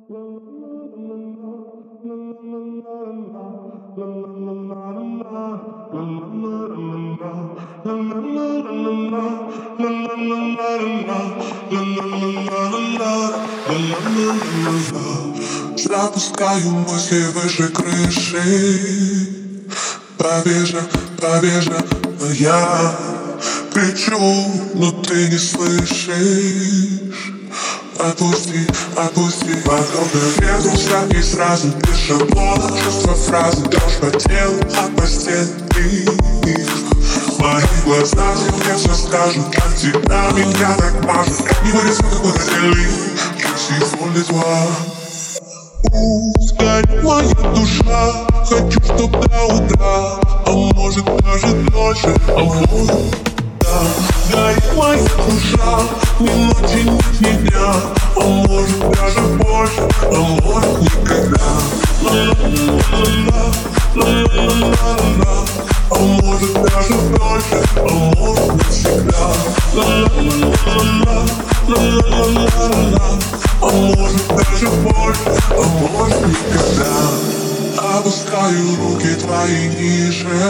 Запускаю мысли выше крыши. Побежа, но я кричу, но ты не слышишь. Отпусти, подобно ветру шаги сразу без шаблона. Чувства фразы, дрожь по телу, от постели. Мои глаза тебе все скажут, от тебя меня так мажут. Не вырезу, как мы хотели, je suis folle de toi. Горит моя душа, хочу, чтоб до утра, а может даже дольше, а может, да. Горит моя душа, ни ночи, ни дня, а может даже больше, а может никогда. Ла-ла-ла-ла-ла, а может даже дольше, а может навсегда. Ла-ла-ла-ла-ла, а может даже больше, а может никогда. Опускаю руки твои ниже.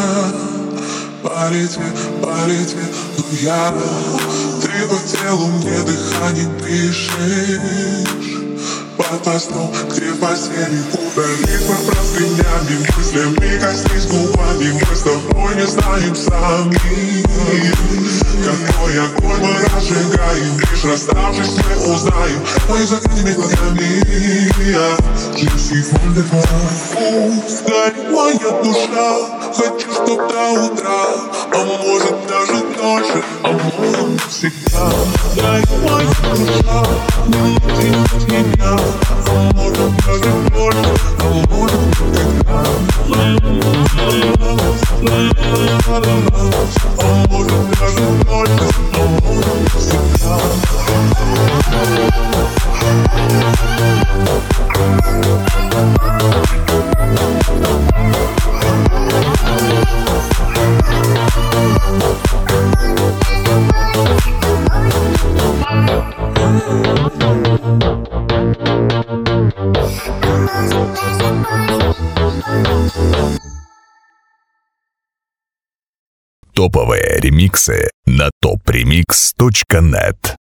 Полетели, но я. Ты по телу мне дыхание пишешь. Под постом, где в постели удались мы простынями, мыслями коснись губами. Мы с тобой не знаем сами, какой огонь мы разжигаем. Лишь расставшись мы узнаем твои закрытыми глазами. Je suis folle de toi. Горит моя душа, хочу, чтоб до утра, а может даже дольше, а может навсегда. Горит моя душа, ни ночи, ни дня, а может даже больше, а может никогда. А может даже больше, а может навсегда. Топовые ремиксы на topremix.net.